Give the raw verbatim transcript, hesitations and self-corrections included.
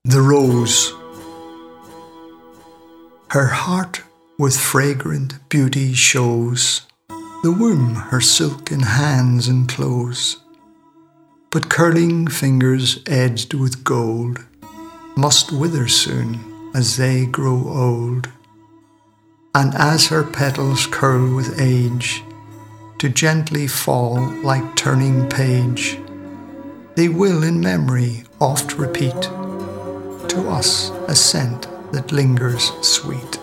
The Rose. Her heart with fragrant beauty shows, the womb her silken hands enclose. But curling fingers edged with gold must wither soon as they grow old. And as her petals curl with age, to gently fall like turning page, they will in memory oft repeat to us a scent that lingers sweet.